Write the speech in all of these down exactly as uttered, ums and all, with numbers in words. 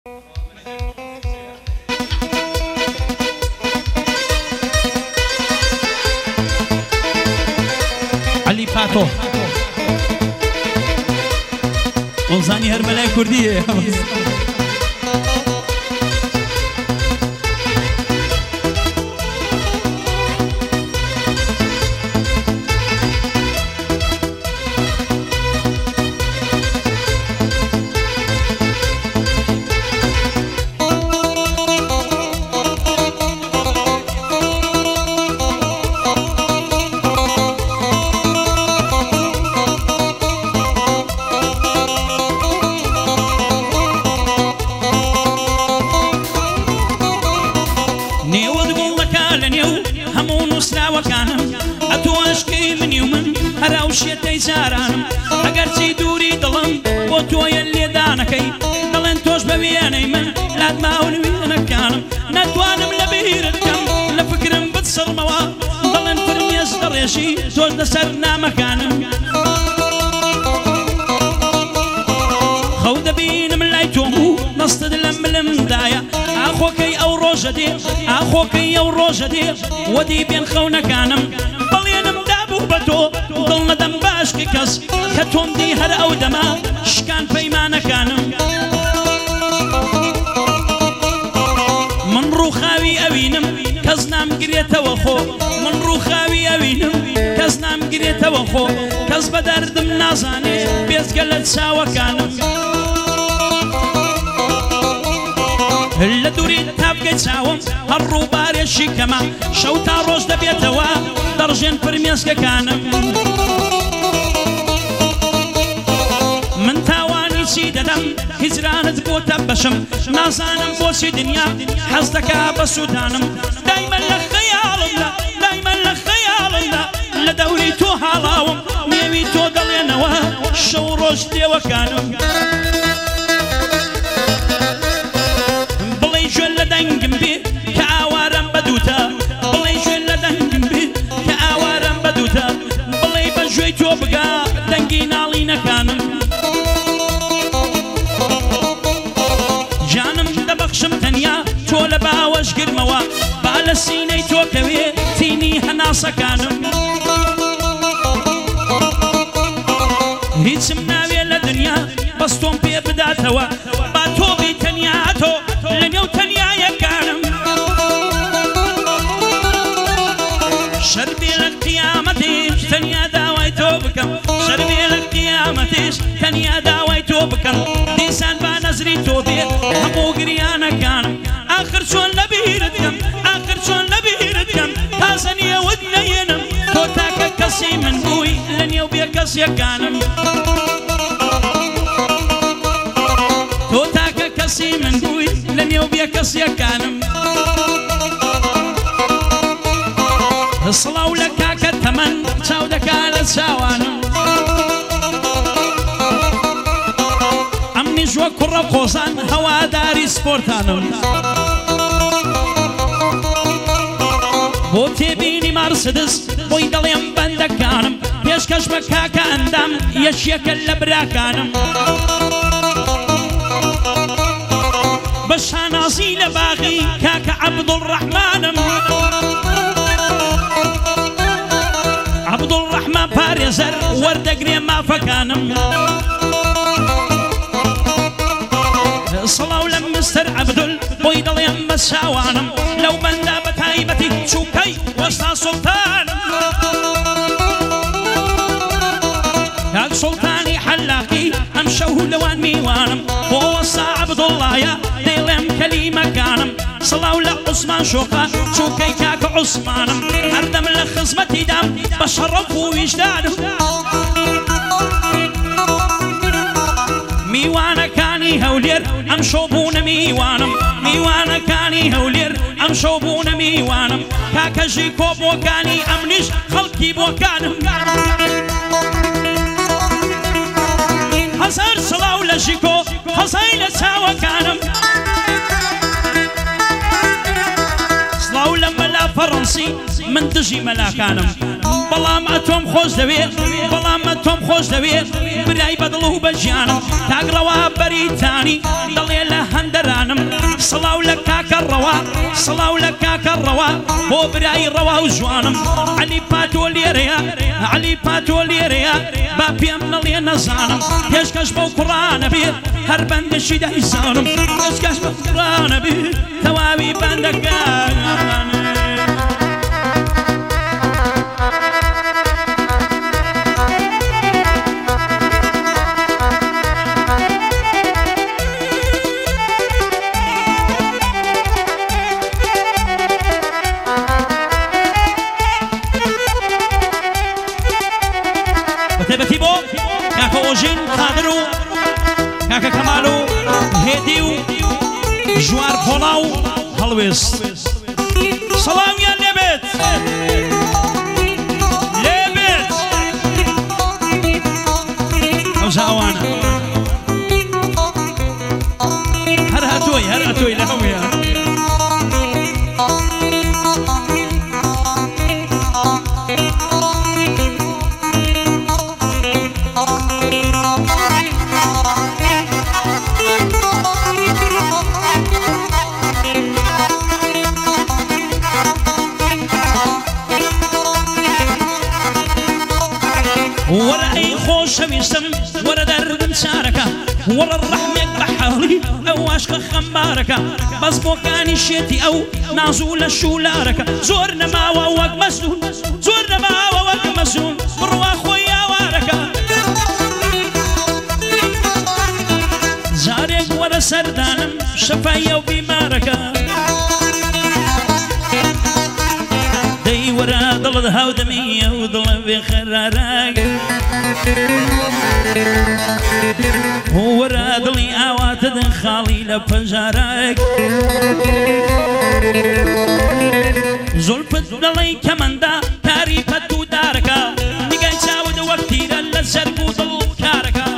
علي فاتو وزاني هرملاي كردية شێتەی جارانم ئەگەرچی دووری دڵم بۆ تۆیە لێدانەکەی دەڵێن تۆش بە وێنەی من لات ماون وێنەکانم ناتوانم لە بیرت بکەم لە فکرم بتسڵمەوە دەڵێن فرمێش دەڕێژی تۆش لەسەر نامەکانم خەو دەبینم لای تۆم و نەستت لە ملمدایە ئاخۆکەی ئەو ڕۆژە دێ ئاخۆکەی ئەو ڕۆژە دێ وەدی بێن خەونەکانم بەڵێنم دابوو بە تۆ دڵ نەدەم باشکی کەس کە تۆم دی هەر ئەو دەما شکان پەیمانەکانم من ڕووخاوی ئەوینم کەس نامگرێتەوە خۆ من ڕووخاوی ئەوینم کەس نامگرێتەوە خۆ کەس بە دەردم نازانێ بێزگە لە چاوەکانم لە دووری تابگەی چاوم هەر ڕووبارێشی کەمە شەو تا ڕۆژ دەبێتەوە دەڕژێن فرمێسکەکانم من تاوانی چی دەدەم هیجرانت بۆتە بەشم نازانم بۆچی دنیا حەز دەکا بە سوودانم دایمەن لە خەیاڵمدا دایمەن لە خەیاڵمدا لە دەوری تۆ هاڵاوم نێوی تۆ دەڵێنەوە شەو ڕۆژ دێوەکانم بڵێ ژێن لە دەنگم بێ کە ئاوارم بەدووتە بڵێ ژێن لە دەنگم بێ کە ئاوارم بەدووتە بڵێ بە ژێی تۆ بگا دەنگی ناڵینەکانم جانم دەبەخشم تەنیا تۆ لە باوەش گرمەوە با لە سینەی تۆ کەوێ تینی هەناسەکانم هیچم ناوێ لە دنیا بەس تۆم پێ بداتەوە با تۆ بی تەنیا تۆ لە نێو تەنیایەکانم شەر بێ لە قیامەتیش تەنیا داوای تۆ بکەم شەر بێ لە قیامەتیش تەنیا داوای تۆ بکەم دیسان با نەزری تۆ بێ هەموو گریانەکانم ئاخر چۆن لە بیرت بکەم ئاخر چۆن لە بیرت بکەم تازە نێوت نەیێنم تۆ تاکە کەسی من بووی لە نێو بێ کەسیەکانم تۆ تاکە کەسی من بووی لە نێو بێ کەسیەکانم سڵاو لە کاکە تەمەن چاو دەکا لە چاوانم ئەمنیش وە کوڕە قۆزان هەواداری سپۆرتانم بۆ تێبینی مارسدس بۆی دەڵێم بەندەکانم پێشکەش بە کاکە ئەندام یەکێکە لە براکانم بە شانازی لە باغی کاکە عەبدوڵڕەحمانم عەبدوڵڕەحمان پارێزەر وەردەگرێ مافەکانم سڵاو لە مستەر عەبدول بۆی دەڵێم بە چاوانم لەو بەندە بە تایبەتی چووکەی وەستا سوڵتانم کاک سوڵتانی حەلاقی ئەم شەو لەوان میوانم بۆ وەستا عەبدوڵڵایە دەیڵێم کەلیمەکانم سڵاو لە عوسمان شۆقە چووکەی کاکە عوسمانم هەردەم لە خزمەتیدام بە شەڕەف و ویژدانم میوانەکانی هەولێر ئەم شەو بوونە میوانم میوانەکانی هەولێر ئەم شەو بوونە میوانم کاکەژی کۆبووەکانی ئەمنیش خەڵکی بۆکانم هەزار سڵاو لە ژیکۆ هەزای لە چاوەکانم سڵاو لە مەلا فەڕەنسی من دژی مەلاکانم بەڵام ئەتۆم خۆش دەوێت بەڵام ئەتۆم خۆش دەوێت برای بەدڵ و بەژیانم تاگڕەوە بەریتانی دەڵێ لە هەندەران سڵاو لە کاکە ڕەوا سڵاو لە کاکە ڕەوا بۆ برای ڕەوا و جوانم عەلی پاتۆ لێرەیە عەلی پاتۆ لێرەیە با پێم نەڵێ نەزانم پێشکەش بەو کوڕانە بێت هەر بەندەشی دەیزانم پێشکەش بەو کوڕانە بێت تەواوی بەندەکان تبەتی بۆ کاکە ئۆژین قادر و کاکە کەمال و هێدی و ژوار پۆڵا و هەڵوێست سەڵامیان لێبێت لێبێت ئەو زاوانە هەر هاتۆی هەر هاتۆی لە هەموویە وەرە ئەی خۆشەویستم وەرە دەردم چارەکە وەرە ڕەحمێک بە حاڵی ئەو عاشقە خەمبارەکە بەس بۆکانی شێتی ئەو نازوو لە شولارەکە زۆر نەماوە وەک مەزنون زۆر نەماوە وەک مەزنون بڕوا خۆی یاوارەکە جارێک وەرە سەردانم شەفایە و بیمارەکە دەی وەرە دڵت هاودەمیە و دڵە بێ خەرارەکە وەرە دڵی ئاواتە دن خاڵی لە پەنجارەک زۆلپت دڵی کەمەندە کاری پەت و دارەکە نیگای چاود وەک تیرە لە زەرگ و دڵ کارەکە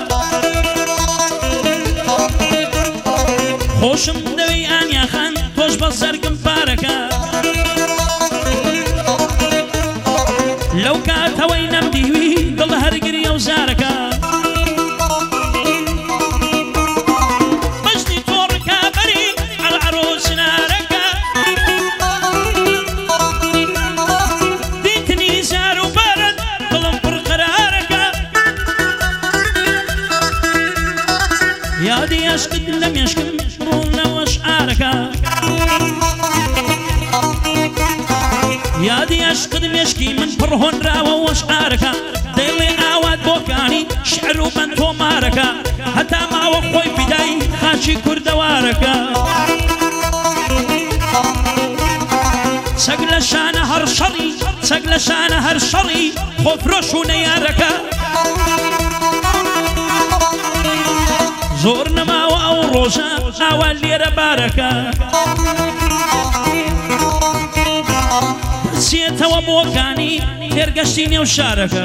خۆشم دەوی ئانیاخان تۆش بە زەرگم پارەکە لەو کاتەوەی نەمدیوی دڵ هەرگری ئەو زارەکە بەشتی تۆڕکە بەری عەرعەرۆ سنارەکە دیتنی زار و بارد دڵم پڕ قەرارەکە یادی عەشقت لە مێشکم ڕوونەوە شعارەکە یادی عەشقت مێشکی من پڕ هۆنراوە وەشعارەکە دەیڵێ ئاوات بۆکانی شعر و بەند تۆمارەکە هەتا ماوە خۆی فیدای خاچی کوردەوارەکە سەگ لە شانە هەر شەڕی سەگ لە شانە هەر شەڕی خۆفرۆش و نەیارەکە زۆر نەماوە ئەو ڕۆژە ئاوا لێرە بارەکە سێتەوە بۆکانی تێرگەشتی نێو شارەکە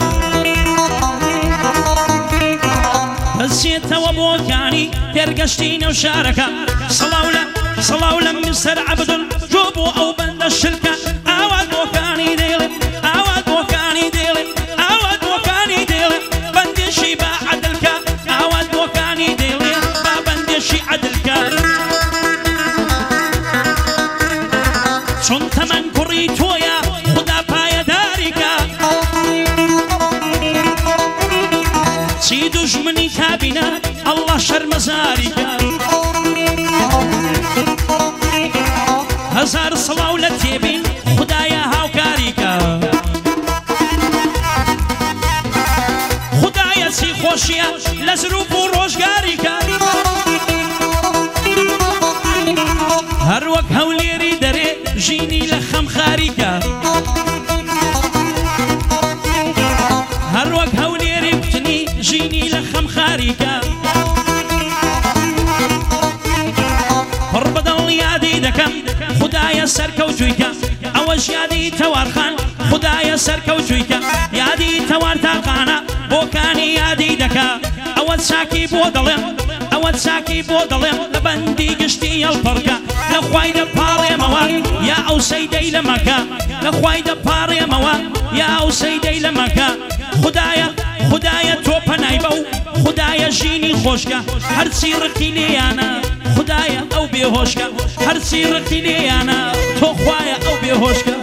سێتەوە بۆکانی تێرگەشتی نێو شارەکە سەڵاو لە سەڵاو لە میسەر عەبدول جۆ بۆ ئەو بەندە شلکە ئاوات بۆکانی دێڵێ ئاوات بۆکانی دێڵێ ئاوات بۆکانی دێڵێ بەندێشی با عەدلکە ئاوات بۆکانی دێڵێ با بەندێشی عەدلکە چون تەمەن کوڕی تۆیە خوددا پایەداریکە چی دوژمنی کابینە ئەڵڵا شەرمەزاریکە هەزار سەڵاو لە تێبین خوددایە هاوکاریکە خوددایە چی خۆشیە لە زروب و ڕۆژگاریکە هەر وەک هەولێری دەرێ ژینی لە خەمخاریکە هەر وەک هەولێری کوتنی ژینی لە خەمخاریکە پڕ بەدڵ یادی دەکەم خوددایە سەرکەوتوویکە ئەوەش یادی تەوارخان خوددایە سەرکەوتوویکە یادی تەوار تاقانە بۆکانی یادی دەکا ئەوە چاکی بۆ دەڵێم ئەوە چاکی بۆ دەڵێم لە بەندی گشتی هەڵپەڕکە لە خوای دەپاڕێمەوە یا ئەو سەیدەی لە مەکە لە خوای دەپاڕێمەوە یا ئەو سەیدەی لە مەکە خوددایە خوددایە تۆ پەنای بە و خوددایە ژینی خۆشکە هەرچی ڕقی لێیانە خوددایە ئەو بێ بێهۆشکە هەرچی ڕقی لێیانە تۆ خوایە ئەو بێهۆشکە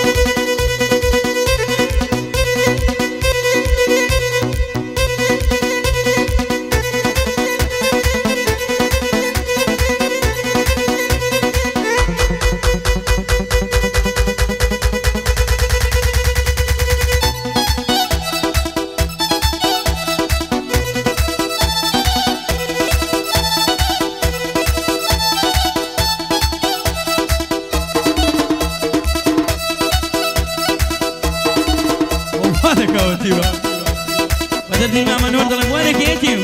بدل ما منور ضرب وينك يا تيو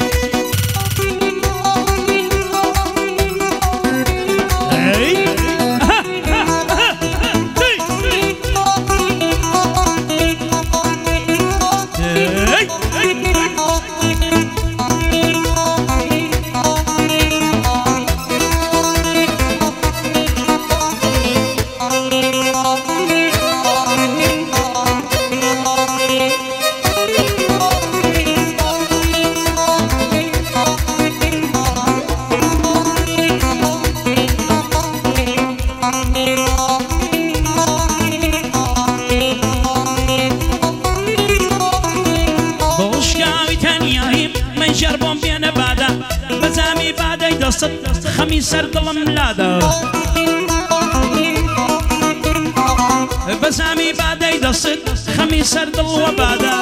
خەمی سەر دڵم لادا بەزامی بادەی دەست خەمی سەر دڵ وە بادا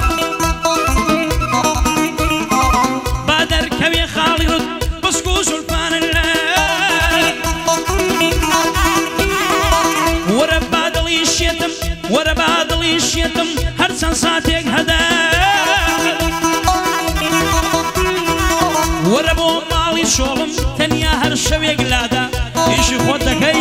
با دەرکەوێ خاڵی ڕوت بسک و زولفانن لە وەرە با دڵی شێتم وەرە با دڵی شێتم هەر چەند ساتێک هەدا وەرە بۆ ماڵی شۆڵم تەنیا هەر شەوێک لادا ئیشی خۆت دەکەی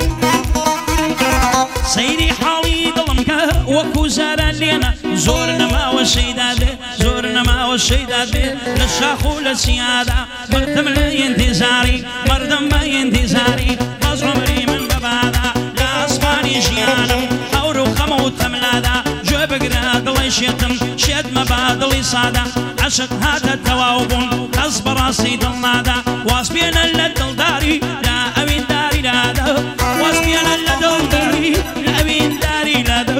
سەیری حاڵی دڵم کە وەکو زاران لێنە زۆر نەماوە شەیدا بێ زۆر نەماوە شەیدا بێ لە شاخ و لە چیادا بەختم لە ئینتیزاری مەردەم بە ئینتیزاری بەز عومری من بەبادا لە ئاسمانی ژیانم هەور و خەمە و تەملادا گوێ بگرە دڵی شێتم شێتمە با دڵی سادا عەشق هاتە تەواو بوون ئەس بەڕاستی دڵنادا واز بێنە لە دڵداری لە ئەوین داری لادا واز بێنە لە دڵداری لە ئەوین داری لادا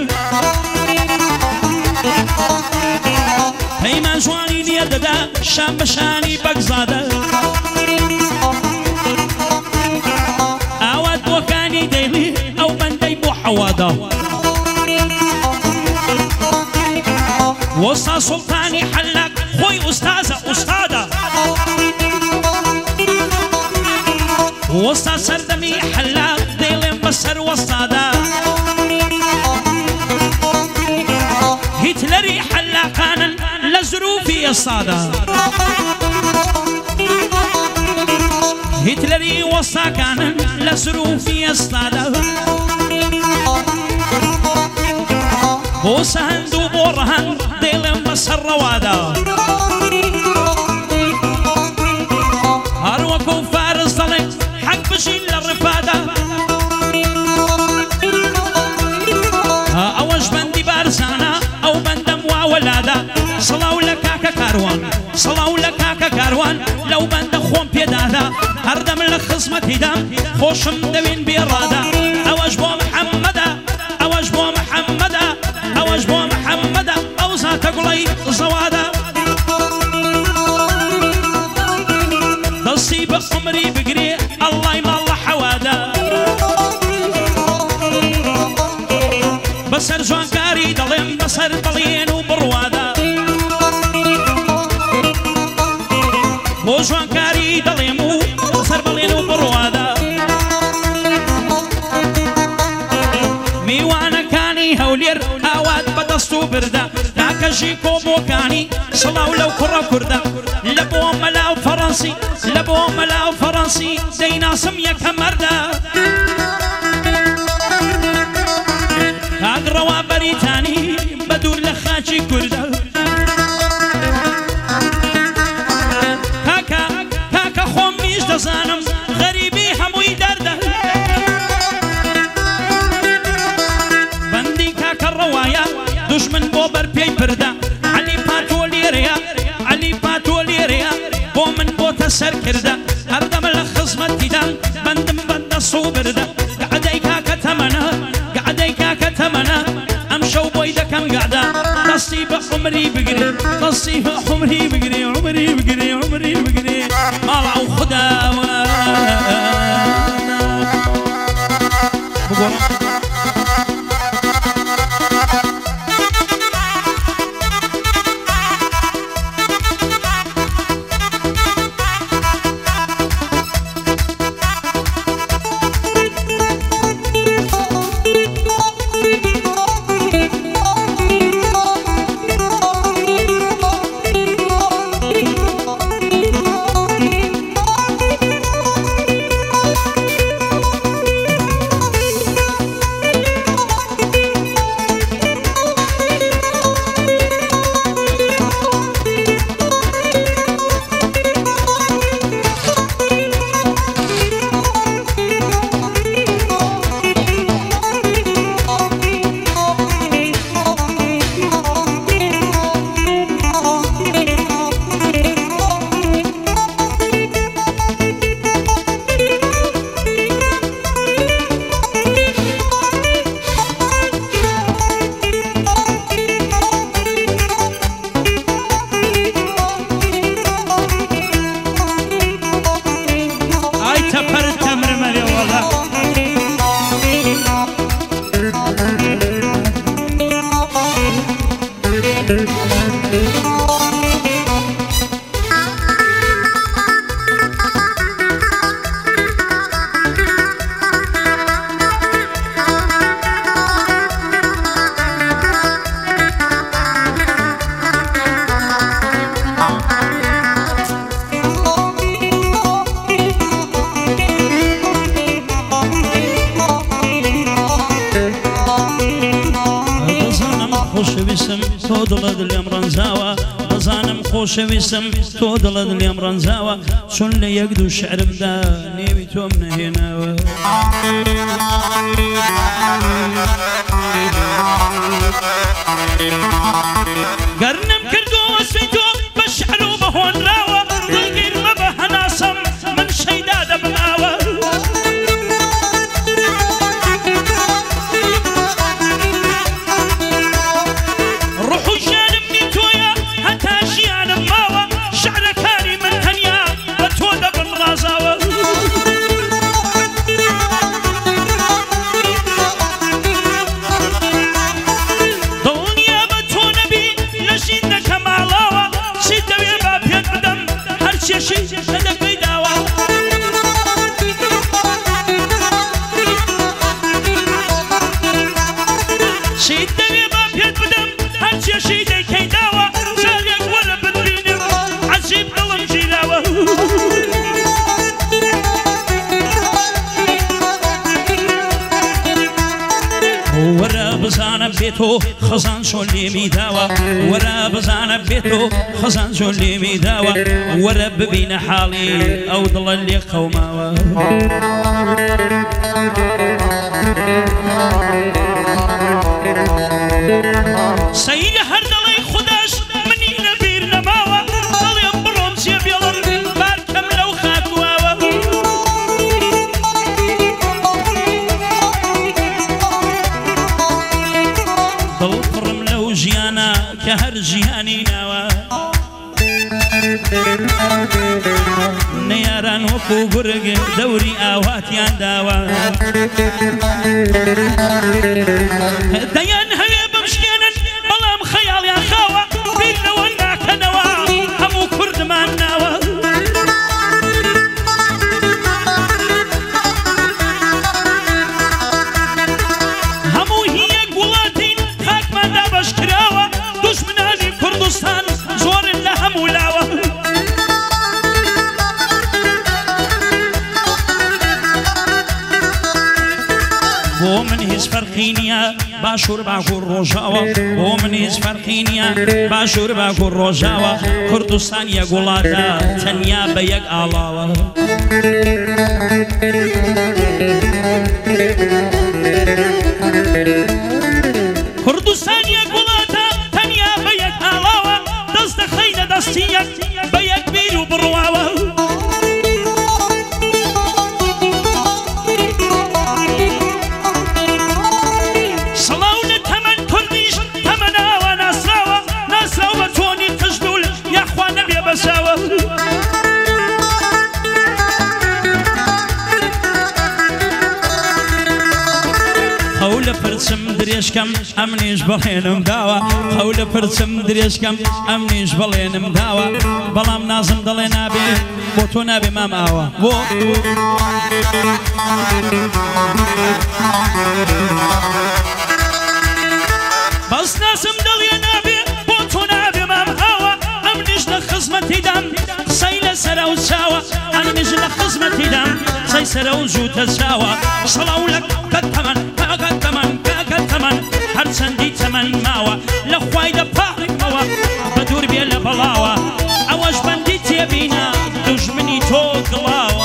پەیمان جوانی لێ دەدا شام بەشانی بەگزادە ئاوات بۆکانی دەیڵی ئەو بەندەی بۆ حەوادا وەستا سوڵتانی حەلاق خۆی ئوستازە ئوستادە وەستا سەردەمی حەلاق دەیڵێم بەسەر وەستادا هیتلەری حەلاقانن لە زروفی ئێستادا هیتلەری وەستاکانن لە زروفی ئێستادا بۆ سەهەند و بۆ ڕەهەند دەیڵێم بەسەر ڕەوادا هەر وەکو فارس دەڵێ حەق بژین لە ڕفادا ئەوەش بەندی بارزانە ئەو بەندەم واوەلادا سڵاو لە کاکە کاروان سڵاو لە کاکە کاروان لەو بەندە خۆم پێدادا هەردەم لە خزمەتیدا خۆشم دەوین بێڕادا ئەوەش بۆ محەممەدا ئەوەش بۆ محەممەدا ئەوەش بۆ محەممەدا ئەو زاتە گوڵەی زەوادا دەستی بە عومری بگرێ ئەڵڵای ماڵ لە حەوادا بەسەر جوانکاری دەڵێم بەسەر بەڵێن و بڕوادا بۆ جوانکاری دەڵێم و بەسەر بەڵێن و بڕوادا میوانەکانی هەولێر ئاوات بەدەست و بردا کاکەژی کۆبۆکانی سڵاو لەو کوڕە کووردا لە بۆ مەلاو فەڕەنسی لە بۆ مەلاو فەڕەنسی دەیناسم یەکە مەردا کاگڕەوا بەریتانی بە دوور لە خاچی کووردا کاکە کاکە خۆم میش دەزانم غەریبی هەمووی دەردە بەندی کاکە ڕەوایە دوژمن بۆ بەرپێی پردا عەلی پاتۆ لێرەیە عەلی پاتۆ لێرەیە بۆ من بۆتە سەر کردە هەردەمە لە خزمەتیدا صوبردا قعديكا كتمنا قعديكا كتمنا امشو بويدا كم قعدا نصيب عمري بقري نصيب عمري بقري عمري بقري عمري بقري مالع وخداوة خوشويسم تو دلد اليوم رنزاوة شون لي يقدو الشعر مدا نيوي تو من هنا قرنم كردو وسيتو بشعرو بهون راوة تلقير مبه ناصم من شيداد بناوة روحو جانب نيتويا هتا جيانا ماوة شعر كاري من تنيا بتودا بالرازاوة دنيا بتونا بي نشيدنا كمالاوة سيدا ويبا بيد بدم هرشي شي هدا بيداوة سيدا ويبا بيد بدم هرشي شي دي كيداوة ساقك ولا بدريني عزيب ظلم جيلاوة ورا بزانا بيتو خزان شولي ميداوة ورا بزانا بيتو خزان شولي ميداوة ورا ببين حالي او ضل اللي قوماوة سيد هردلي خداش مني نبير نماوة ضليم بروم سيب يلم باركم لو خاكواوة ضل فرم لو جيانا كهر جياني ناوة نياران وكو برق دوري آواتيان داوة ديان هيا بمشكينا بلام خيال يا خاوة بينا وانا كنوا همو كرد ما ناوة همو هي قولاتين خاك ما دابش كراوة دوش من هذه كردستان زور لهم ولاوة بو من هز فرقينيا باشور باكور روجاوا بو من هز فرقينيا باشور باكور روجاوا كردستان يا غولادا تنيا بيك آلاوا كردستان يا غولادا تنيا بيك آلاوا دست خينا دستيا بيك بيرو برواوا درێژکەم ئەمنیش بەڵێنم داوە قەو لە پرچم درێژکەم ئەمنیش بەڵێنم داوە بەڵام نازم دەڵێ نابێ بۆ تۆ نابێ مام ئاوە بۆ بەس نازم دڵێ نابێ بۆ تۆ نابێ مام ئاوە ئەمنیش لە خزمەتیدام قسەی لە سەرە و چاوە ئەمنیش لە خزمەتیدام قسەی سەرە و زووتە چاوە سەڵاو لە کەت تەمەن کاکە تەمەن کاکە تەمەن هەرچەندی تەمەن ماوە لە خوای دەپاڕێمەوە بە دوور بێ لە بەڵاوە ئەوەش بەندی تێبینە دوژمنی تۆ گڵاوە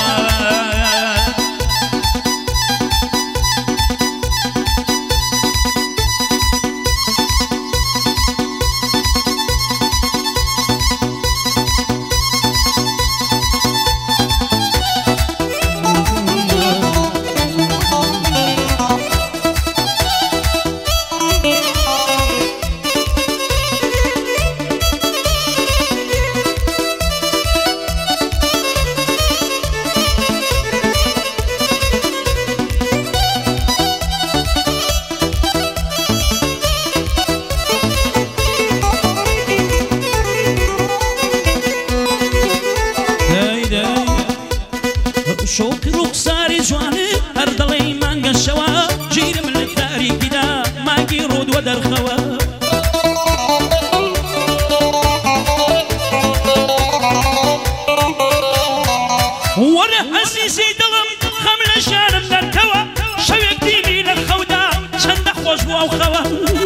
شوقی ڕوخساری جوانێ هەر دەڵێی مانگە شەوە ژیرم لە تاریکیدا ماگی ڕۆدوە دەرخەوە وەرە عەزیزی دڵم خەم لە شارم دەرکەوە شەوێک دیمی لە خەودا چەندە خۆش بووە و خەوە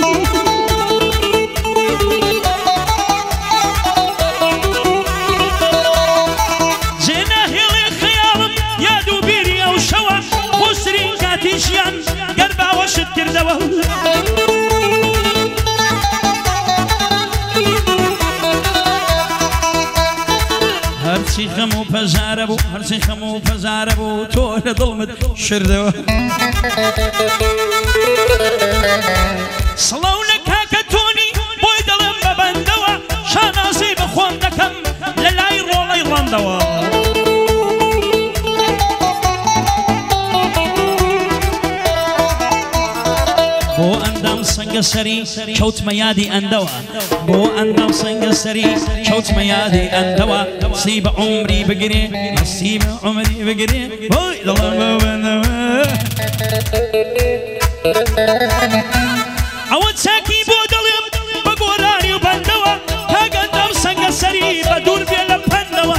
ژیان گەر باوەشت کردەوە هەرچی خەم و پەژارە بوو هەرچی خەم و پەژارە بوو تۆ لە دڵمت شردەوە سڵاو لە کاکە تۆنی بۆی دەڵێم بە بەندەوە شانازی بە خۆم دەکەم لە لای ڕۆڵەی ڕەندەوە بۆ ئەندام سەنگە سەری کەوتمە یادی ئەندەوە بۆ ئەندام سەنگە سەری کەوتمە یادی ئەندەوە سی بە عومری بگرێ سی بە عومری بگرێ بۆی دڵم بە بەندەوە ئەوە چاکی بۆ دڵێم بە گۆرانی و بەندەوە کاگە ئەندام سەنگە سەری بە دوور بێ لە پەندەوە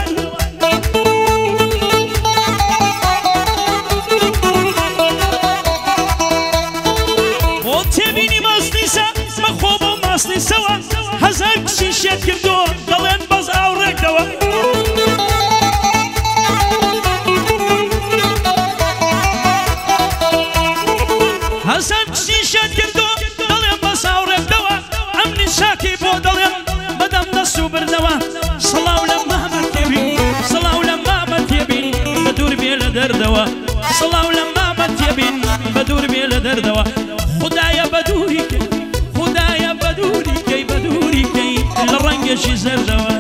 سەوە هەزار کشی شێت کردووە دەڵێن بەز ئاوڕێکەوە هەزار کشی شێت کردووە دەڵێن بەز ئاوڕێکەوە ئەمنی شاکی بۆ دەڵێن بەدەم دەست و بردەوە سڵاو لە مامە تێبین سڵاو لە مامە تێبین بە دوور بێ لە دەردەوە سڵاو لە مامە تێبین بە دوور بێ لە دەردەوە خودایە بە دووری کرد خدایە بە دووری کەی بە دووری کەی لە ڕەنگێکی زەردەوە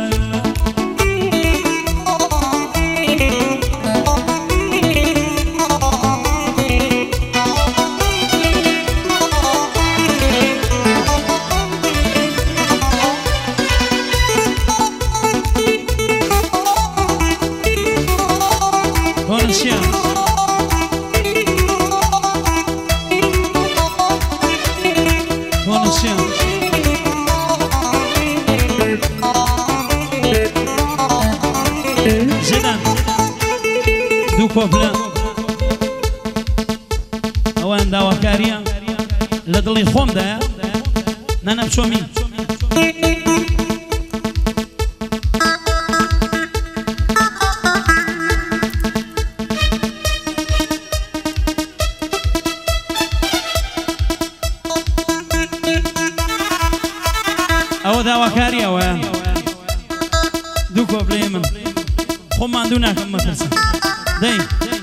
دوو کۆبلە ئەوان داواکاریە لە دڵی خۆمدایە نانە بچۆمی ئەوە داواکاریەوە دوو کۆبلەی من خۆمان دوو ناکەم مەترسە دەی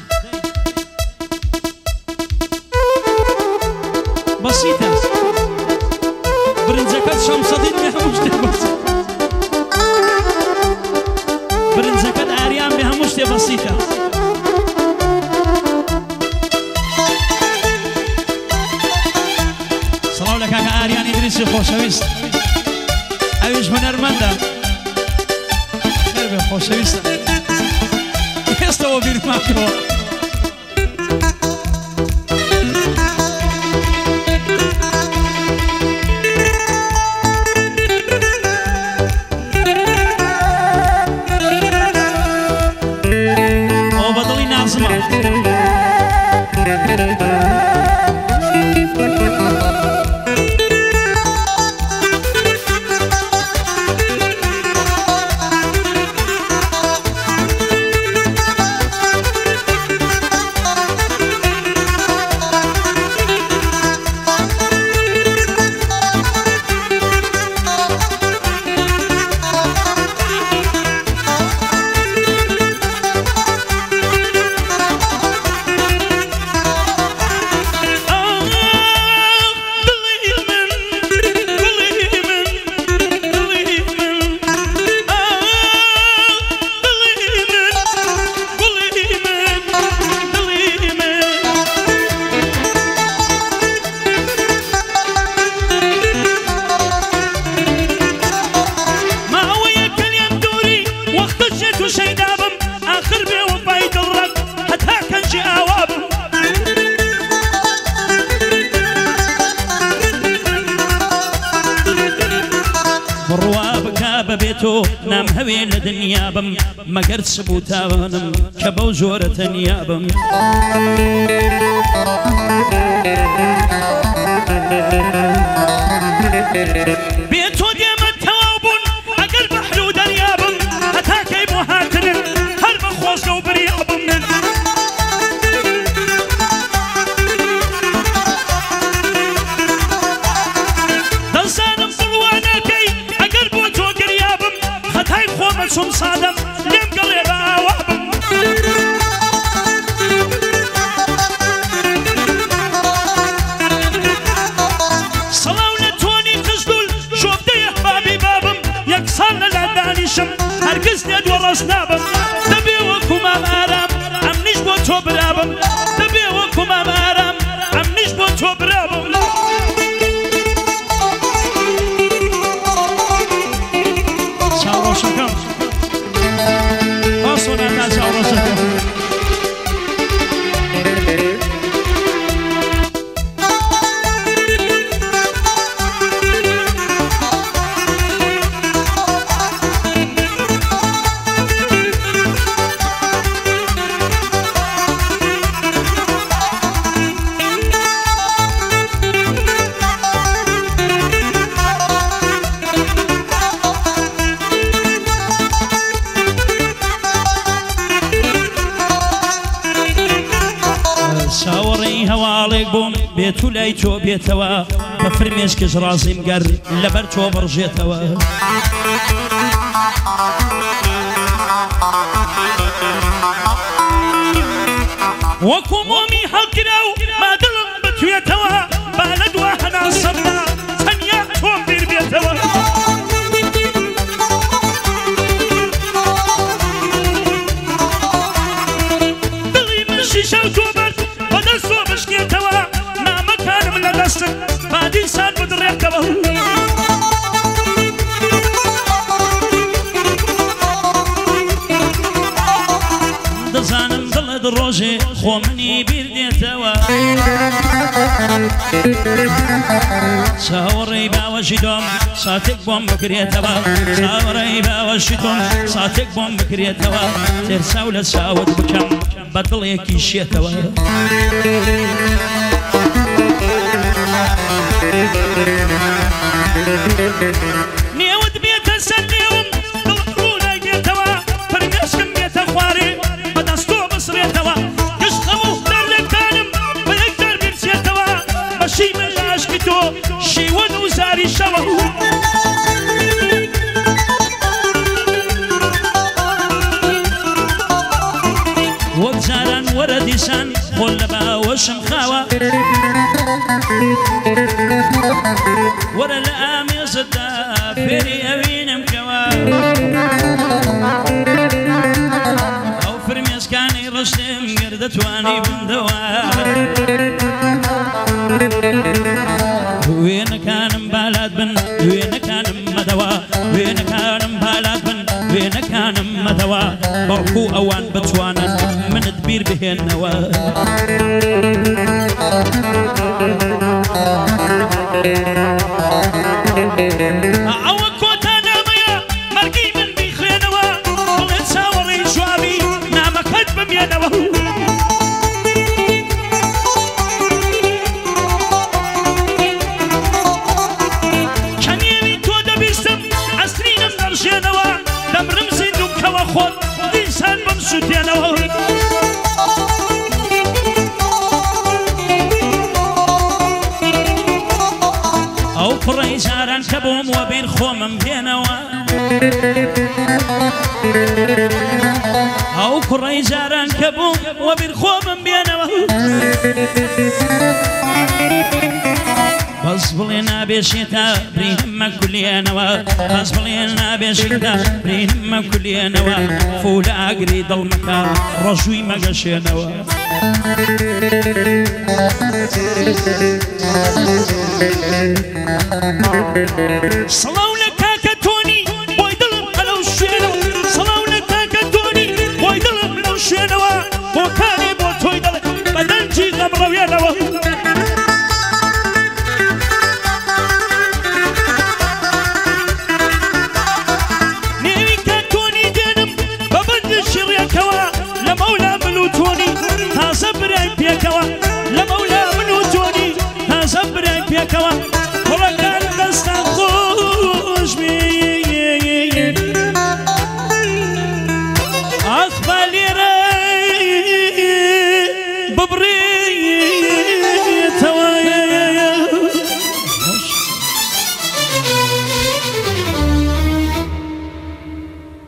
بەسیتە برنجەکەت شەمسەدین بێ هەموو شتێ بەسیت برنجەکەت ئاریان بێ هەموو شتێ بەسیتە خۆشەویست ئەویش هونەرمەندە خێر بێ خۆشەویستە هێستەوە بیرماکەوە ئەوە بەدڵی نازمە ببيتو نام هوي لدنيا بم ما قرت سبوتانم كبو زورة نيابم بيتو ديما التوابن اقل بحلو دنيابم حتى كيبو هاتن هل بخوص لو بريابم سم صادم لم قلب عوابم صلاونا توني تزدل شوف دي احبابي بابم يكسرنا لدانيشم هرقز ند ورس نابم تبي وكم امارم عم نجبو توبرابم تبي وكم امارم عم نجبو توبرابم شاو شكم Sono a casa بيتو لايتو بيتوا بفرميش كش راسي مقر لبرتو برجيتوا وكمومي هكراو ما دلن بتويتوا بلد واحنا صبنا ثانية توبير بيتوا دغي من شيشة وتوبر بدرسو بشكيتوا بعد إنسان بدر يركبه دزانم ضل دروجي خو مني بيرديتوا ساوري باوشي دوم ساتك بوم بكريتوا ساوري باوشي دوم ساتك بوم بكريتوا ترساو لساود بكم بدل يكي شيتوا نيود بيت السنيوم ضلرونا يتوا فرقشكم بيت اخواري بدستو مصر يتوا يشخمو درد كانم ويقدر بيرس يتوا بشي من الاشكتو شي ونوزاري شوهو وبزاران ورديسان خلبا وشمخاوة ورا الامي صدا فيري اوين مكوا او فرميس كاني رسم قردت واني بندوا وين كان مبالات بن بەڵکو ئەوان بتوانن منت بیر بهێننەوە ئەوە کۆتانامەیە مەرگی من بیخوێنەوە بڵێن چاوەڕێی جوابی نامەکەت بمێنەوە دەمرم زیندووکەوە خۆت دیسان بم سووتێنەوە ئەو پڕەی جاران کە بۆم وە بیر خۆمم بێنەوە ئەو کوڕەی جاران کە بووم وە بیر خۆمم بێنەوە بەس بڵێ نابێشێتە برینمە کولێنەوە بەس بڵێ نابێشێتە برینمە کولێنەوە فولە ئاگری دڵمەکە ڕەژووی مەگەشێنەوە سڵاو لە کاکە تۆنی بۆی دڵم ئەلەو شوێنەوە سڵاو لە کاکە تۆنی بۆی دڵم لەو شوێنەوە بۆ کارێ بۆ تۆی دڵێ بەدەنجی غەمڕەوێنەوە کوڕەکان دەستان خۆش بێ ئەخ با لێرە ببڕێ